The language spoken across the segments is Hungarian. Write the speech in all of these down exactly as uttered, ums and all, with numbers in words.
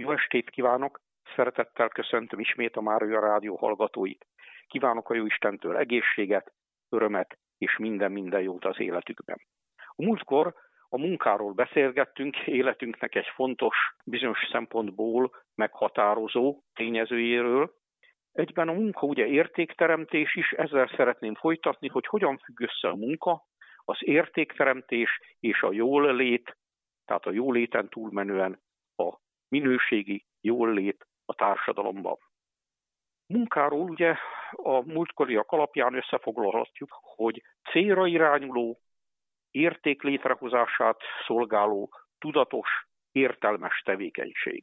Jó estét kívánok! Szeretettel köszöntöm ismét a Mária Rádió hallgatóit. Kívánok a Jóistentől egészséget, örömet és minden-minden jót az életükben. A múltkor a munkáról beszélgettünk, életünknek egy fontos, bizonyos szempontból meghatározó tényezőjéről. Egyben a munka ugye értékteremtés is, ezzel szeretném folytatni, hogy hogyan függ össze a munka, az értékteremtés és a jólét, tehát a jóléten túlmenően a minőségi jólét a társadalomban. Munkáról ugye a múltkoriak alapján összefoglalhatjuk, hogy célra irányuló, érték létrehozását szolgáló, tudatos, értelmes tevékenység.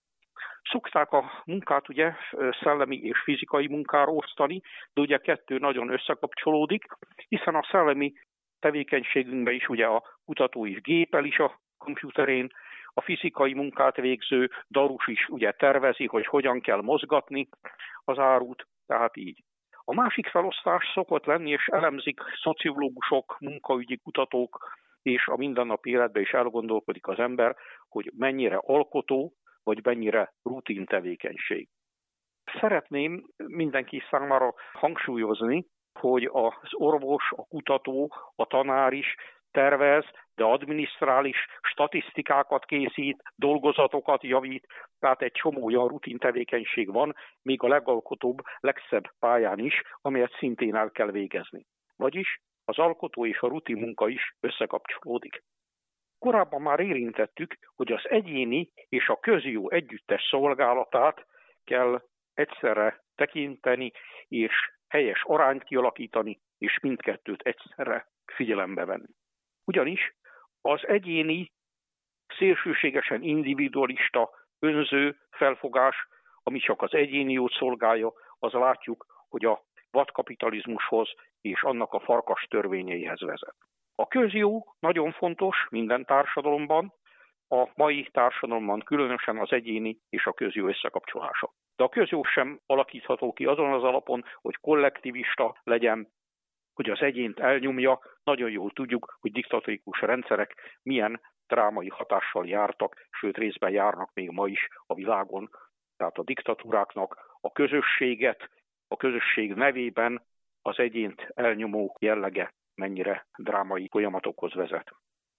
Szokták a munkát ugye szellemi és fizikai munkára osztani, de ugye kettő nagyon összekapcsolódik, hiszen a szellemi tevékenységünkben is ugye a kutató is gépel is a komputerén, a fizikai munkát végző darus is ugye tervezi, hogy hogyan kell mozgatni az árut, tehát így. A másik felosztás szokott lenni, és elemzik szociológusok, munkaügyi kutatók, és a mindennapi életben is elgondolkodik az ember, hogy mennyire alkotó, vagy mennyire rutin tevékenység. Szeretném mindenki számára hangsúlyozni, hogy az orvos, a kutató, a tanár is tervez, de adminisztrál is, statisztikákat készít, dolgozatokat javít, tehát egy csomó olyan rutin tevékenység van, még a legalkotóbb, legszebb pályán is, amelyet szintén el kell végezni. Vagyis az alkotó és a rutin munka is összekapcsolódik. Korábban már érintettük, hogy az egyéni és a közjó együttes szolgálatát kell egyszerre tekinteni, és helyes arányt kialakítani, és mindkettőt egyszerre figyelembe venni. Ugyanis az egyéni, szélsőségesen individualista, önző felfogás, ami csak az egyéni jót szolgálja, az látjuk, hogy a vadkapitalizmushoz és annak a farkas törvényeihez vezet. A közjó nagyon fontos minden társadalomban, a mai társadalomban különösen az egyéni és a közjó összekapcsolása. De a közjó sem alakítható ki azon az alapon, hogy kollektivista legyen, hogy az egyént elnyomja. Nagyon jól tudjuk, hogy diktatórikus rendszerek milyen drámai hatással jártak, sőt részben járnak még ma is a világon. Tehát a diktatúráknak a közösséget, a közösség nevében az egyént elnyomó jellege mennyire drámai folyamatokhoz vezet.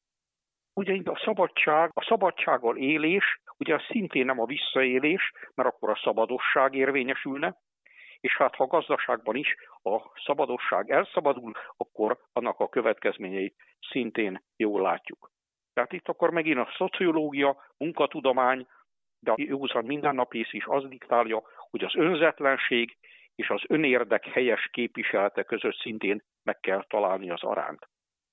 Ugye a szabadság, a szabadsággal élés, ugye az szintén nem a visszaélés, mert akkor a szabadosság érvényesülne, és hát ha a gazdaságban is a szabadosság elszabadul, akkor annak a következményeit szintén jól látjuk. Tehát itt akkor megint a szociológia, munkatudomány, de a józan mindennapész is az diktálja, hogy az önzetlenség és az önérdek helyes képviselete között szintén meg kell találni az arányt.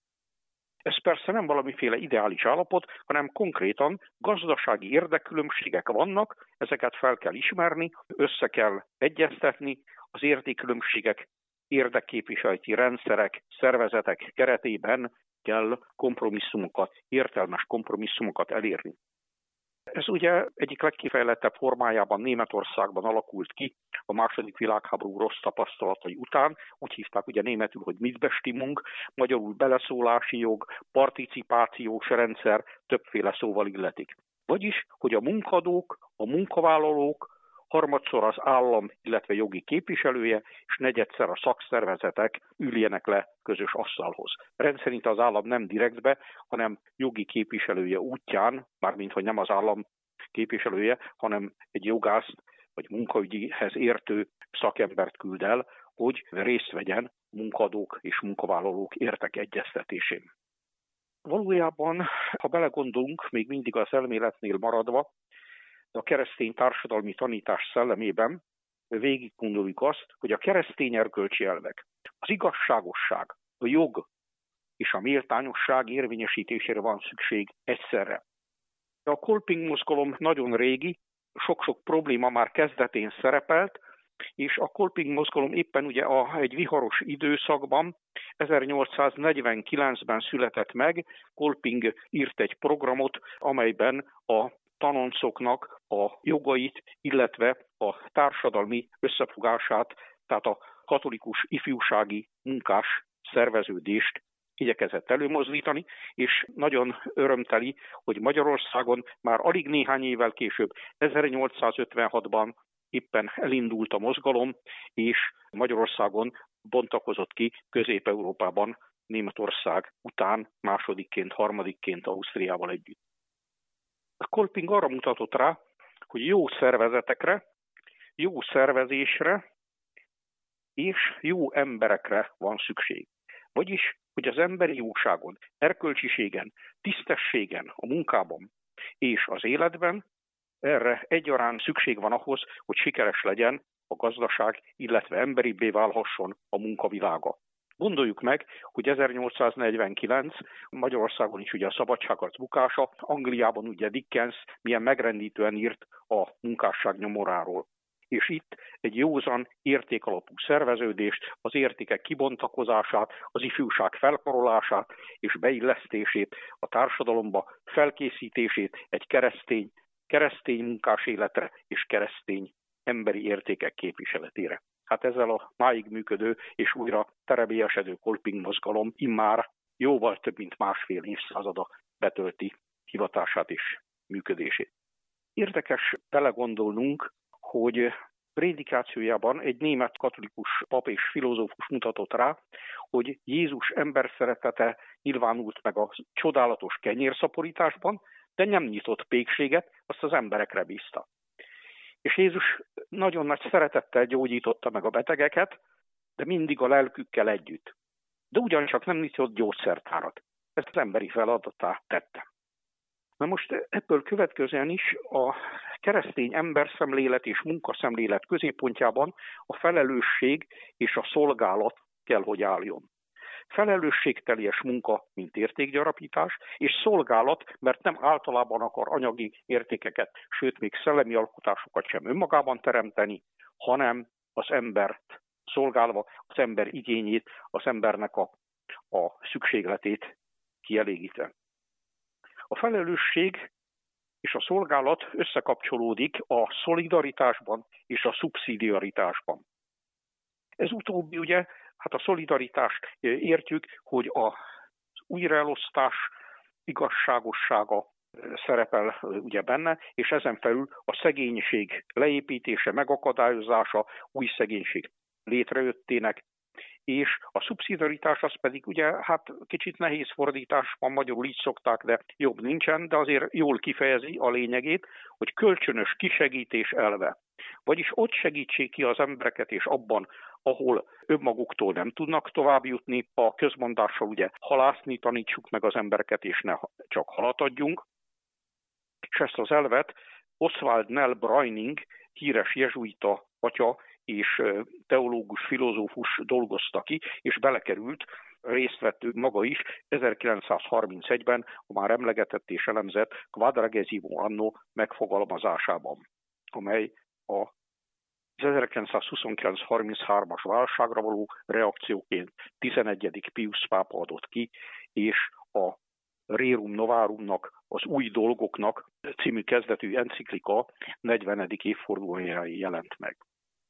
Ez persze nem valamiféle ideális állapot, hanem konkrétan gazdasági érdekkülönbségek vannak, ezeket fel kell ismerni, össze kell egyeztetni, az értékkülönbségek, érdekképviseleti rendszerek, szervezetek keretében kell kompromisszumokat, értelmes kompromisszumokat elérni. Ez ugye egyik legkifejlettebb formájában Németországban alakult ki a második világháború rossz tapasztalatai után. Úgy hívták ugye németül, hogy Mitbestimmung, magyarul beleszólási jog, participációs rendszer, többféle szóval illetik. Vagyis, hogy a munkadók, a munkavállalók, harmadszor az állam, illetve jogi képviselője, és negyedszer a szakszervezetek üljenek le közös asztalhoz. Rendszerint az állam nem direktbe, hanem jogi képviselője útján, mármint hogy nem az állam képviselője, hanem egy jogász vagy munkaügyihez értő szakembert küld el, hogy részt vegyen munkadók és munkavállalók értek egyeztetésén. Valójában, ha belegondolunk, még mindig az elméletnél maradva, a keresztény társadalmi tanítás szellemében végig gondoljuk azt, hogy a keresztény erkölcsi elvek, az igazságosság, a jog és a méltányosság érvényesítésére van szükség egyszerre. A Kolping mozgalom nagyon régi, sok-sok probléma már kezdetén szerepelt, és a Kolping mozgalom éppen ugye a, egy viharos időszakban, ezernyolcszáznegyvenkilencben született meg. Kolping írt egy programot, amelyben a tanoncoknak a jogait, illetve a társadalmi összefogását, tehát a katolikus ifjúsági munkás szerveződést igyekezett előmozdítani, és nagyon örömteli, hogy Magyarországon már alig néhány évvel később, ezernyolcszázötvenhatban éppen elindult a mozgalom, és Magyarországon bontakozott ki Közép-Európában Németország után másodikként, harmadikként Ausztriával együtt. A Kolping arra mutatott rá, hogy jó szervezetekre, jó szervezésre és jó emberekre van szükség. Vagyis, hogy az emberi jóságon, erkölcsiségen, tisztességen, a munkában és az életben erre egyaránt szükség van ahhoz, hogy sikeres legyen a gazdaság, illetve emberibbé válhasson a munkavilága. Gondoljuk meg, hogy ezernyolcszáznegyvenkilenc Magyarországon is ugye a szabadságharc bukása, Angliában ugye Dickens milyen megrendítően írt a munkásság nyomoráról. És itt egy józan, értékalapú szerveződést, az értékek kibontakozását, az ifjúság felkarolását és beillesztését a társadalomba, felkészítését egy keresztény, keresztény munkás életre és keresztény emberi értékek képviseletére. Hát ezzel a máig működő és újra terebélyesedő Kolping mozgalom immár jóval több mint másfél évszázada betölti hivatását és működését. Érdekes belegondolnunk, hogy prédikációjában egy német katolikus pap és filozófus mutatott rá, hogy Jézus emberszeretete nyilvánult meg a csodálatos kenyérszaporításban, de nem nyitott pékséget, azt az emberekre bízta. És Jézus nagyon nagy szeretettel gyógyította meg a betegeket, de mindig a lelkükkel együtt. De ugyancsak nem nyitott gyógyszertárat. Ezt az emberi feladatá tette. Na most ebből következően is a keresztény emberszemlélet és munkaszemlélet középpontjában a felelősség és a szolgálat kell, hogy álljon. Felelősségteljes munka, mint értékgyarapítás, és szolgálat, mert nem általában akar anyagi értékeket, sőt még szellemi alkotásokat sem önmagában teremteni, hanem az embert szolgálva, az ember igényét, az embernek a, a szükségletét kielégítve. A felelősség és a szolgálat összekapcsolódik a szolidaritásban és a szubszidiaritásban. Ez utóbbi ugye, hát a szolidaritást értjük, hogy az újraelosztás igazságossága szerepel ugye benne, és ezen felül a szegénység leépítése, megakadályozása, új szegénység létrejöttének, és a szubszidiaritás az pedig ugye, hát kicsit nehéz fordítás van, magyarul így szokták, de jobb nincsen, de azért jól kifejezi a lényegét, hogy kölcsönös kisegítés elve. Vagyis ott segítsék ki az embereket, és abban, ahol önmaguktól nem tudnak tovább jutni, a közmondással ugye halászni tanítsuk meg az embereket, és ne csak halat adjunk. És ezt az elvet Oswald Nell Breuning, híres jezsuita atya és teológus, filozófus dolgozta ki, és belekerült, részt vett maga is ezerkilencszázharmincegyben a már emlegetett és elemzett Quadragesimo Anno megfogalmazásában, amely a az ezerkilencszázhuszonkilenc harmincháromas válságra való reakcióként tizenegyedik Pius pápa adott ki, és a Rerum Novárumnak, az új dolgoknak című kezdetű enciklika negyvenedik évfordulójára jelent meg.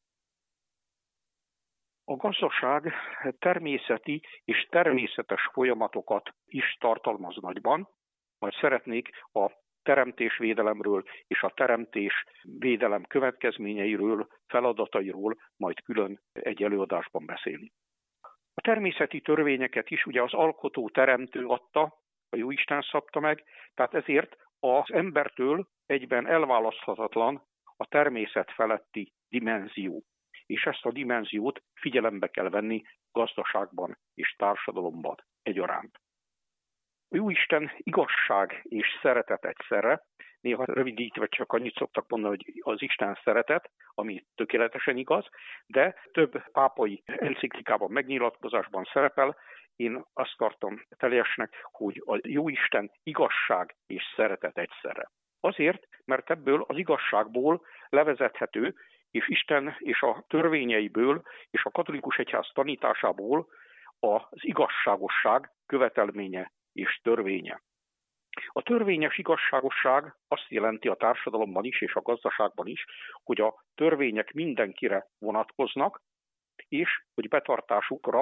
A gazdaság természeti és természetes folyamatokat is tartalmaz nagyban, majd szeretnék a teremtésvédelemről és a teremtésvédelem következményeiről, feladatairól majd külön egy előadásban beszélni. A természeti törvényeket is ugye az alkotó teremtő adta, a Jóisten szabta meg, tehát ezért az embertől egyben elválaszthatatlan a természet feletti dimenzió. És ezt a dimenziót figyelembe kell venni gazdaságban és társadalomban egyaránt. A Jóisten igazság és szeretet egyszerre, néha rövidítve csak annyit szoktak mondani, hogy az Isten szeretet, ami tökéletesen igaz, de több pápai enciklikában, megnyilatkozásban szerepel. Én azt tartom teljesnek, hogy a Jóisten igazság és szeretet egyszerre. Azért, mert ebből az igazságból levezethető, és Isten és a törvényeiből és a katolikus egyház tanításából az igazságosság követelménye és törvénye. A törvényes igazságosság azt jelenti a társadalomban is és a gazdaságban is, hogy a törvények mindenkire vonatkoznak, és hogy betartásukra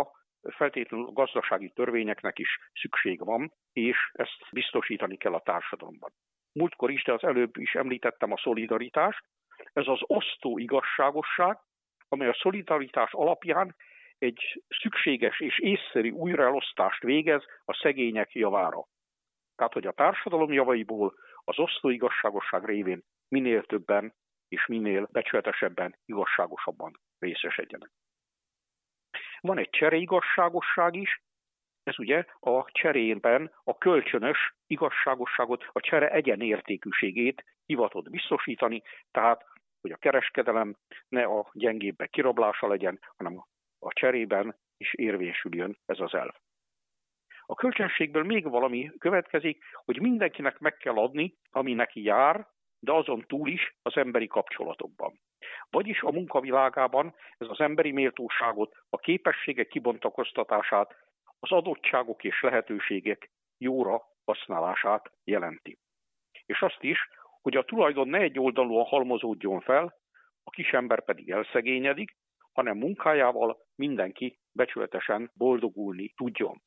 feltétlenül a gazdasági törvényeknek is szükség van, és ezt biztosítani kell a társadalomban. Múltkor is, de az előbb is említettem a szolidaritást. Ez az osztó igazságosság, amely a szolidaritás alapján egy szükséges és észszerű újraelosztást végez a szegények javára. Tehát, hogy a társadalom javaiból az osztó igazságosság révén minél többen és minél becsületesebben, igazságosabban részesedjenek. Van egy csereigazságosság is, ez ugye a cserében a kölcsönös igazságosságot, a csere egyenértékűségét hivatott biztosítani, tehát, hogy a kereskedelem ne a gyengébbek kirablása legyen, hanem a cserében is érvényesüljön ez az elv. A kölcsönségből még valami következik, hogy mindenkinek meg kell adni, ami neki jár, de azon túl is az emberi kapcsolatokban. Vagyis a munkavilágában ez az emberi méltóságot, a képességek kibontakoztatását, az adottságok és lehetőségek jóra használását jelenti. És azt is, hogy a tulajdon ne egyoldalúan halmozódjon fel, a kisember pedig elszegényedik, hanem munkájával mindenki becsületesen boldogulni tudjon.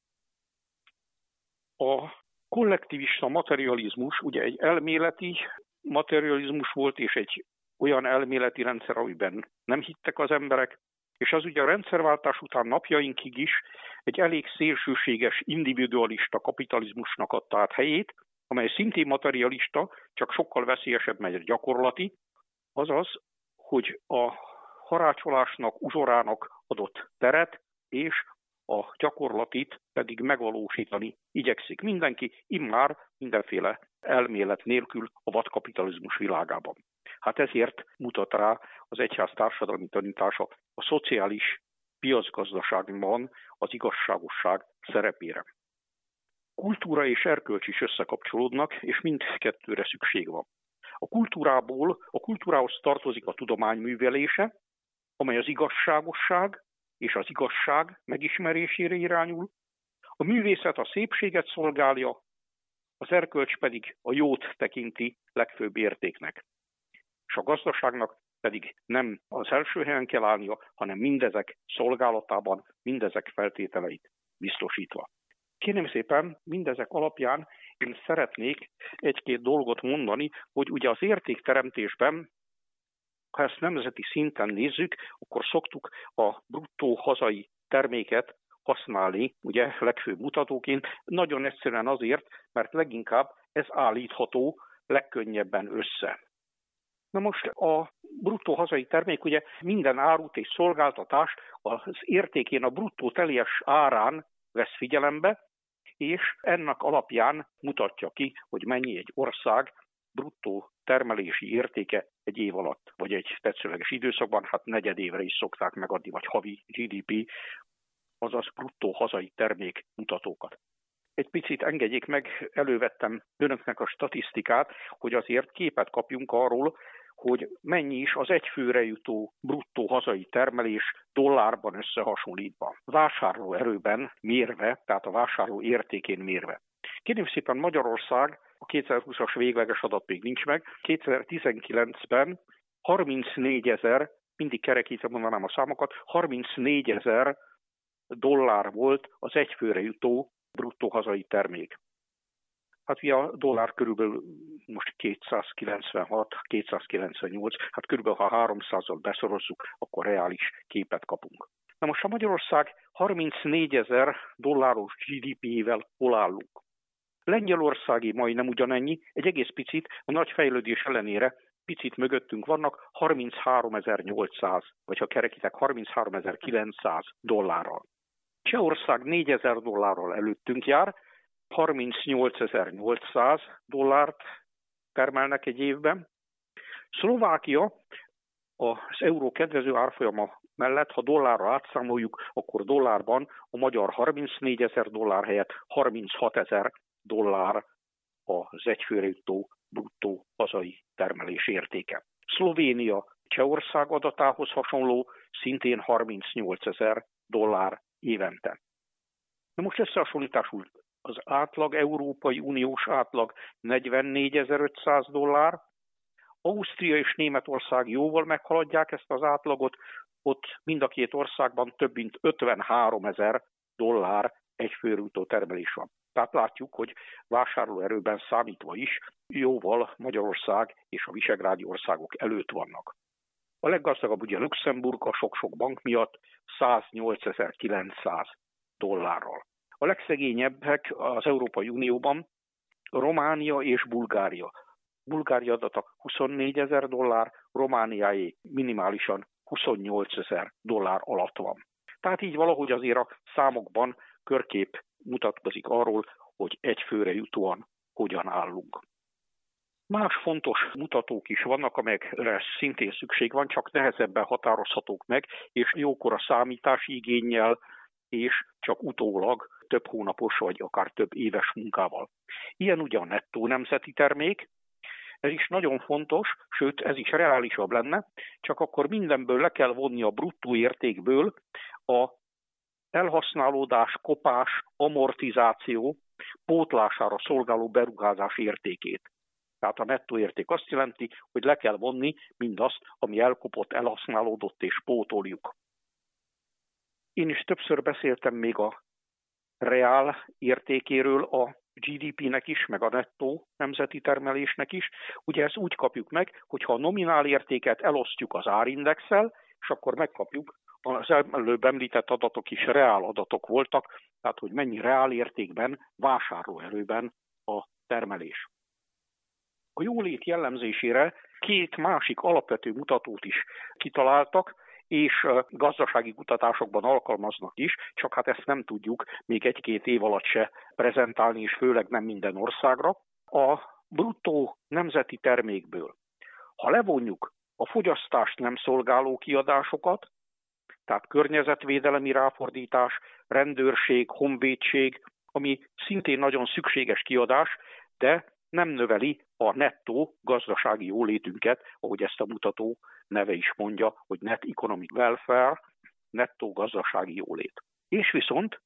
A kollektivista materializmus ugye egy elméleti materializmus volt, és egy olyan elméleti rendszer, amiben nem hittek az emberek, és az ugye a rendszerváltás után napjainkig is egy elég szélsőséges individualista kapitalizmusnak adta át helyét, amely szintén materialista, csak sokkal veszélyesebb, mert gyakorlati, azaz, hogy a harácsolásnak, uzsorának adott teret, és a gyakorlatit pedig megvalósítani igyekszik mindenki, immár mindenféle elmélet nélkül a vadkapitalizmus világában. Hát ezért mutat rá az egyház társadalmi tanítása a szociális piacgazdaságban az igazságosság szerepére. Kultúra és erkölcs is összekapcsolódnak, és mindkettőre szükség van. A kultúrából, a kultúrához tartozik a tudomány művelése, amely az igazságosság és az igazság megismerésére irányul, a művészet a szépséget szolgálja, az erkölcs pedig a jót tekinti legfőbb értéknek. És a gazdaságnak pedig nem az első helyen kell állnia, hanem mindezek szolgálatában, mindezek feltételeit biztosítva. Kérem szépen, mindezek alapján én szeretnék egy-két dolgot mondani, hogy ugye az értékteremtésben, ha ezt nemzeti szinten nézzük, akkor szoktuk a bruttó hazai terméket használni, ugye legfőbb mutatóként, nagyon egyszerűen azért, mert leginkább ez állítható legkönnyebben össze. Na most a bruttó hazai termék ugye minden árut és szolgáltatást az értékén, a bruttó teljes árán vesz figyelembe, és ennek alapján mutatja ki, hogy mennyi egy ország bruttó termelési értéke egy év alatt, vagy egy tetszőleges időszakban, hát negyedévre is szokták megadni, vagy havi gé dé pé, azaz bruttó hazai termék mutatókat. Egy picit engedjék meg, elővettem önöknek a statisztikát, hogy azért képet kapjunk arról, hogy mennyi is az egyfőre jutó bruttó hazai termelés dollárban összehasonlítva. Vásárló erőben mérve, tehát a vásárló értékén mérve. Kérném szépen, Magyarország, a kétezer-húszas végleges adat még nincs meg, kétezer-tizenkilencben harmincnégyezer, mindig kerekítve mondanám a számokat, harmincnégyezer dollár volt az egyfőre jutó bruttó hazai termék. Hát ugye a dollár körülbelül most kétszázkilencvenhat kétszázkilencvennyolc, hát körülbelül ha háromszázzal beszorozzuk, akkor reális képet kapunk. Na most a Magyarország harmincnégyezer dolláros gé dé pé-vel hol állunk? Lengyelországi majdnem ugyanennyi, egy egész picit, a nagy fejlődés ellenére picit mögöttünk vannak harmincháromezer-nyolcszáz, vagy ha kerekítek harmincháromezer-kilencszáz dollárral. Csehország négyezer dollárral előttünk jár, harmincnyolcezer-nyolcszáz dollárt termelnek egy évben. Szlovákia az euró kedvező árfolyama mellett, ha dollárra átszámoljuk, akkor dollárban a magyar harmincnégyezer dollár helyett harminchatezer dollár az egyfőre jutó bruttó hazai termelés értéke. Szlovénia Csehország adatához hasonló, szintén harmincnyolcezer dollár évente. Na most összehasonlításul az átlag, Európai Uniós átlag negyvennégyezer-ötszáz dollár, Ausztria és Németország jóval meghaladják ezt az átlagot, ott mind a két országban több mint ötvenháromezer dollár egy főre jutó termelés van. Tehát látjuk, hogy vásárlóerőben számítva is jóval Magyarország és a visegrádi országok előtt vannak. A leggazdagabb ugye Luxemburg a sok-sok bank miatt száznyolcezer-kilencszáz dollárral. A legszegényebbek az Európai Unióban Románia és Bulgária. Bulgária adata huszonnégyezer dollár, Romániáé minimálisan huszonnyolcezer dollár alatt van. Tehát így valahogy azért a számokban körkép mutatkozik arról, hogy egy főre jutóan hogyan állunk. Más fontos mutatók is vannak, amelyekre szintén szükség van, csak nehezebben határozhatók meg, és jókora számítási igénnyel, és csak utólag több hónapos vagy akár több éves munkával. Ilyen ugye a nettó nemzeti termék, ez is nagyon fontos, sőt ez is reálisabb lenne, csak akkor mindenből le kell vonni a bruttó értékből a elhasználódás, kopás, amortizáció pótlására szolgáló beruházás értékét. Tehát a nettó érték azt jelenti, hogy le kell vonni mindazt, ami elkopott, elhasználódott és pótoljuk. Én is többször beszéltem még a reál értékéről a gé dé pének is, meg a nettó nemzeti termelésnek is. Ugye ezt úgy kapjuk meg, hogyha a nominál értéket elosztjuk az árindexsel, és akkor megkapjuk, az előbb említett adatok is reál adatok voltak, tehát hogy mennyi reál értékben, vásárlóerőben a termelés. A jólét jellemzésére két másik alapvető mutatót is kitaláltak, és gazdasági kutatásokban alkalmaznak is, csak hát ezt nem tudjuk még egy-két év alatt se prezentálni, és főleg nem minden országra. A bruttó nemzeti termékből, ha levonjuk a fogyasztást nem szolgáló kiadásokat, tehát környezetvédelemi ráfordítás, rendőrség, honvédség, ami szintén nagyon szükséges kiadás, de nem növeli a nettó gazdasági jólétünket, ahogy ezt a mutató neve is mondja, hogy net economic welfare, nettó gazdasági jólét. És viszont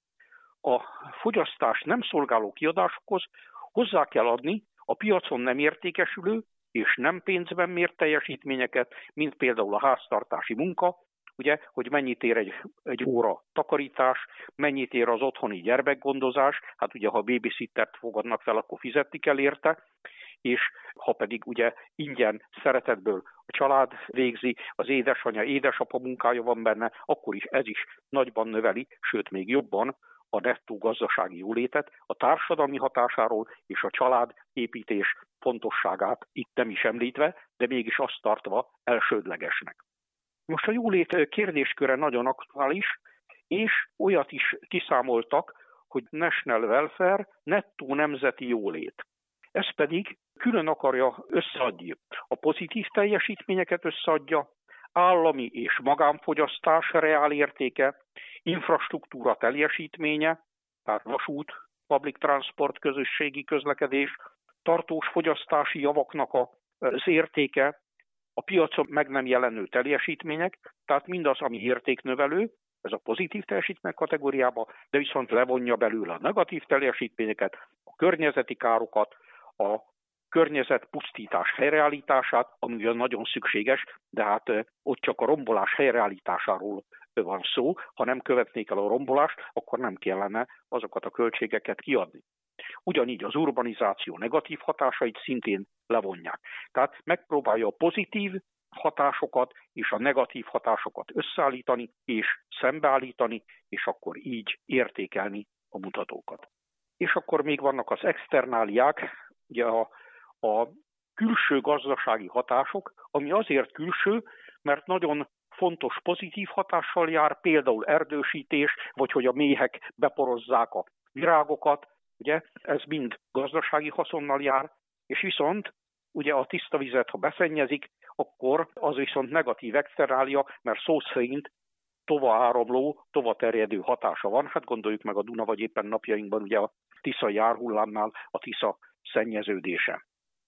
a fogyasztás nem szolgáló kiadásokhoz hozzá kell adni a piacon nem értékesülő és nem pénzben mért teljesítményeket, mint például a háztartási munka, ugye, hogy mennyit ér egy, egy óra takarítás, mennyit ér az otthoni gyermekgondozás, hát ugye ha babysittert fogadnak fel, akkor fizetni kell érte, és ha pedig ugye ingyen szeretetből a család végzi, az édesanyja, édesapa munkája van benne, akkor is ez is nagyban növeli, sőt még jobban a nettó gazdasági jólétet, a társadalmi hatásáról és a családépítés fontosságát itt nem is említve, de mégis azt tartva elsődlegesnek. Most a jólét kérdésköre nagyon aktuális, és olyat is kiszámoltak, hogy National Welfare, nettó nemzeti jólét. Ez pedig külön akarja összeadni. A pozitív teljesítményeket összeadja, állami és magánfogyasztás reál értéke, infrastruktúra teljesítménye, tehát vasút, public transport, közösségi közlekedés, tartós fogyasztási javaknak az értéke, a piacon meg nem jelenő teljesítmények, tehát mindaz, ami értéknövelő, ez a pozitív teljesítmény kategóriába, de viszont levonja belőle a negatív teljesítményeket, a környezeti károkat, a környezetpusztítás helyreállítását, ami ugyan nagyon szükséges, de hát ott csak a rombolás helyreállításáról van szó. Ha nem követnék el a rombolást, akkor nem kellene azokat a költségeket kiadni. Ugyanígy az urbanizáció negatív hatásait szintén levonják. Tehát megpróbálja a pozitív hatásokat és a negatív hatásokat összeállítani és szembeállítani, és akkor így értékelni a mutatókat. És akkor még vannak az externáliák, ugye a, a külső gazdasági hatások, ami azért külső, mert nagyon fontos pozitív hatással jár, például erdősítés, vagy hogy a méhek beporozzák a virágokat, ugye ez mind gazdasági haszonnal jár, és viszont ugye a tiszta vizet, ha beszennyezik, akkor az viszont negatív externália, mert szó szerint tova áramló, tova terjedő hatása van. Hát gondoljuk meg a Duna, vagy éppen napjainkban ugye a Tisza járhullámnál a Tisza szennyeződése,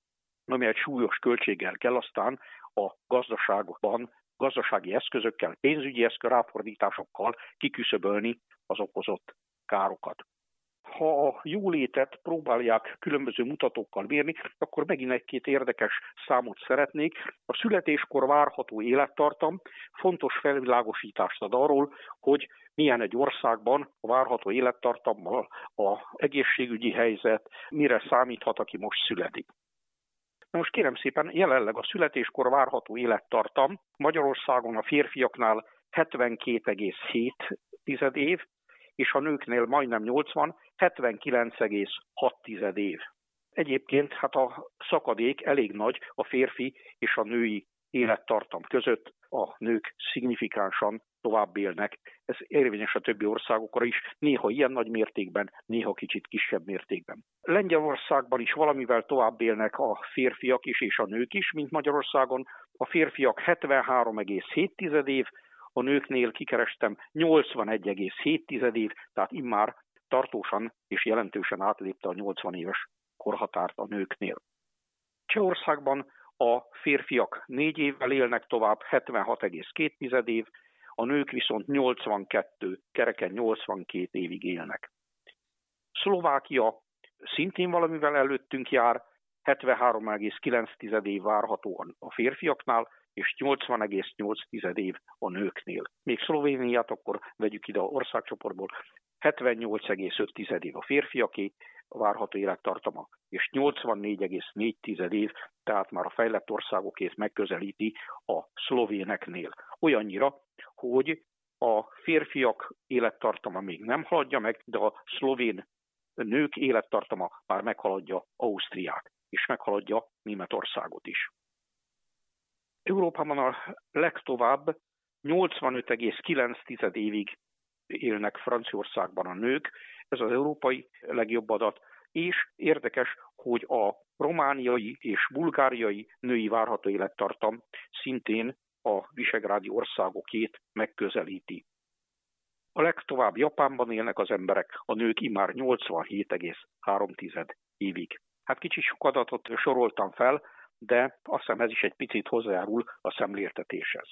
ami egy súlyos költséggel kell aztán a gazdaságban, gazdasági eszközökkel, pénzügyi eszköz ráfordításokkal kiküszöbölni az okozott károkat. Ha a jólétet próbálják különböző mutatókkal mérni, akkor megint egy-két érdekes számot szeretnék. A születéskor várható élettartam fontos felvilágosítást ad arról, hogy milyen egy országban a várható élettartammal az egészségügyi helyzet, mire számíthat, aki most születik. Na most kérem szépen, jelenleg a születéskor várható élettartam Magyarországon a férfiaknál hetvenkét egész hét év, és a nőknél majdnem nyolcvan, hetvenkilenc egész hat év. Egyébként hát a szakadék elég nagy a férfi és a női élettartam között, a nők szignifikánsan tovább élnek. Ez érvényes a többi országokra is, néha ilyen nagy mértékben, néha kicsit kisebb mértékben. Lengyelországban is valamivel tovább élnek a férfiak is és a nők is, mint Magyarországon. A férfiak hetvenhárom egész hét év, a nőknél kikerestem nyolcvanegy egész hét év, tehát immár tartósan és jelentősen átlépte a nyolcvan éves korhatárt a nőknél. Csehországban a férfiak négy évvel élnek tovább, hetvenhat egész két év, a nők viszont nyolcvankettő, kereken nyolcvankét évig élnek. Szlovákia szintén valamivel előttünk jár, hetvenhárom egész kilenc év várhatóan a férfiaknál, és nyolcvan egész nyolc év a nőknél. Még Szlovéniát akkor vegyük ide a országcsoportból, hetvennyolc egész öt év a férfiaké, a várható élettartama, és nyolcvannégy egész négy év, tehát már a fejlett országokét megközelíti a szlovéneknél. Olyannyira, hogy a férfiak élettartama még nem haladja meg, de a szlovén nők élettartama már meghaladja Ausztriát, és meghaladja Németországot is. Európában a legtovább nyolcvanöt egész kilenc évig élnek Franciaországban a nők, ez az európai legjobb adat, és érdekes, hogy a romániai és bulgáriai női várható élettartam szintén a visegrádi országokét megközelíti. A legtovább Japánban élnek az emberek, a nők immár nyolcvanhét egész három évig. Hát kicsit sok adatot soroltam fel, de azt hiszem ez is egy picit hozzájárul a szemléltetéshez.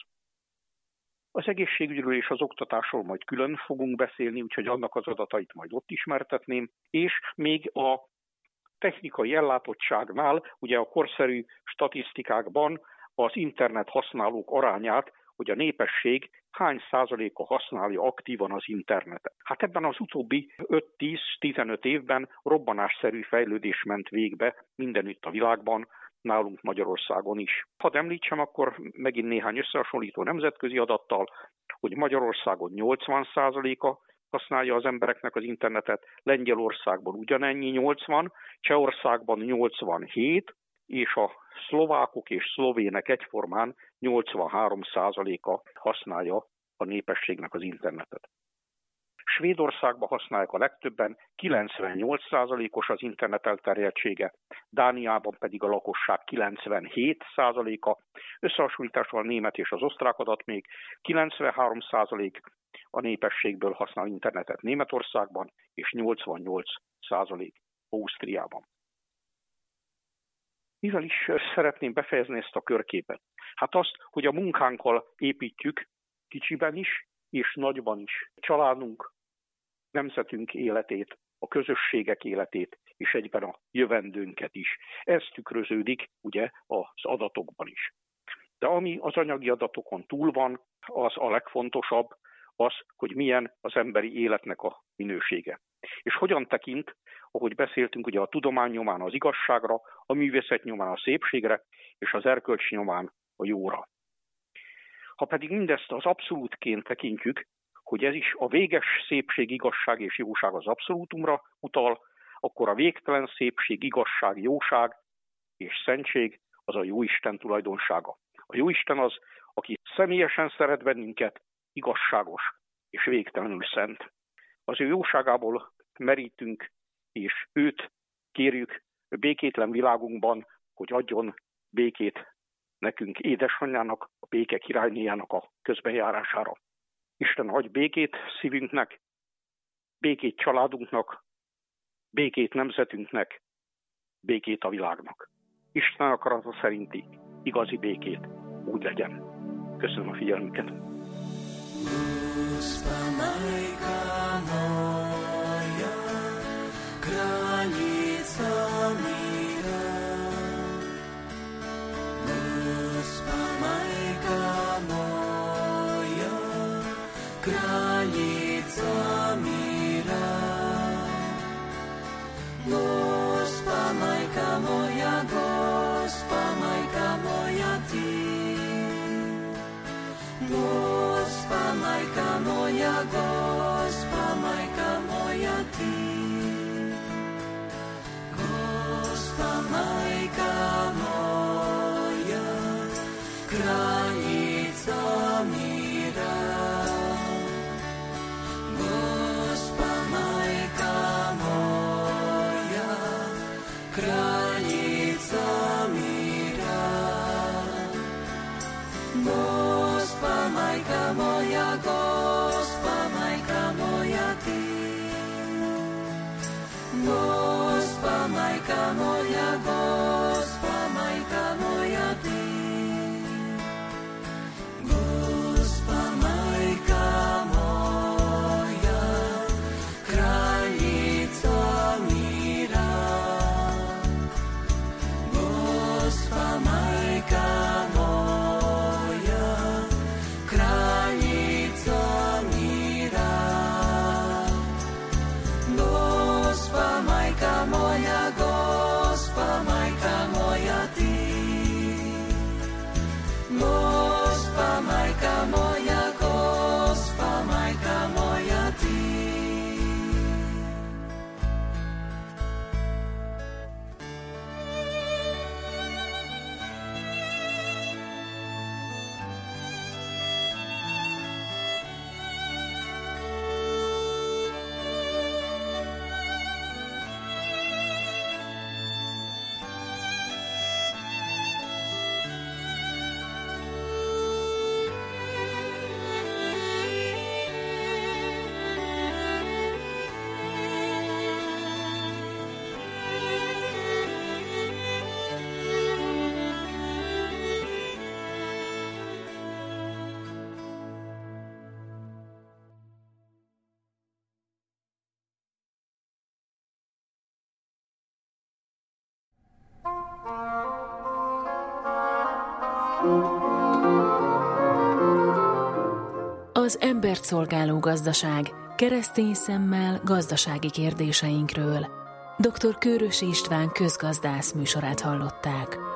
Az egészségügyről és az oktatásról majd külön fogunk beszélni, úgyhogy annak az adatait majd ott ismertetném, és még a technikai ellátottságnál, ugye a korszerű statisztikákban az internet használók arányát, hogy a népesség hány százaléka használja aktívan az internetet. Hát ebben az utóbbi öt-tíz-tizenöt évben robbanásszerű fejlődés ment végbe mindenütt a világban, nálunk Magyarországon is. Hadd említsem akkor megint néhány összehasonlító nemzetközi adattal, hogy Magyarországon nyolcvan százaléka használja az embereknek az internetet, Lengyelországban ugyanennyi nyolcvan, Csehországban nyolcvanhét, és a szlovákok és szlovének egyformán nyolcvanhárom százaléka használja a népességnek az internetet. Svédországban használják a legtöbben, kilencvennyolc százalékos az internet elterjedtsége, Dániában pedig a lakosság kilencvenhét százaléka, összehasonlításban a német és az osztrák adat még kilencvenhárom százalék a népességből használ internetet Németországban, és nyolcvannyolc százalék Ausztriában. Mivel is szeretném befejezni ezt a körképet? Hát azt, hogy a munkánkkal építjük kicsiben is, és nagyban is családunk, nemzetünk életét, a közösségek életét, és egyben a jövendőnket is. Ez tükröződik ugye az adatokban is. De ami az anyagi adatokon túl van, az a legfontosabb, az, hogy milyen az emberi életnek a minősége. És hogyan tekint, ahogy beszéltünk, ugye a tudomány nyomán az igazságra, a művészet nyomán a szépségre, és az erkölcs nyomán a jóra. Ha pedig mindezt az abszolútként tekintjük, hogy ez is a véges szépség, igazság és jóság az abszolútumra utal, akkor a végtelen szépség, igazság, jóság és szentség az a Jóisten tulajdonsága. A Jóisten az, aki személyesen szeret bennünket, igazságos és végtelenül szent. Az ő jóságából merítünk, és őt kérjük békétlen világunkban, hogy adjon békét nekünk édesanyjának, a béke királynéjának a közbenjárására. Isten adj békét szívünknek, békét családunknak, békét nemzetünknek, békét a világnak. Isten akarata szerinti igazi békét úgy legyen. Köszönöm a figyelmüket. Kraljica mira, Gospa majka moja, Gospa majka moja ti. Gospa majka moja, Gospa majka moja ti. Gospa majka moja, Kraljica mira. Gospa majka moja, Kraljica mira. Gospa majka moja, Gospa majka moja ti. Gospa majka moja, Gospa majka moja ti. Gospa majka moja, Kraljica mira. Gospa majka moja, Kraljica mira. Gospa majka moja, Gospa majka moja ti. Gospa majka moja, Gospa majka moja ti. Az embert szolgáló gazdaság, keresztény szemmel gazdasági kérdéseinkről. doktor Kőrösi István közgazdász műsorát hallották.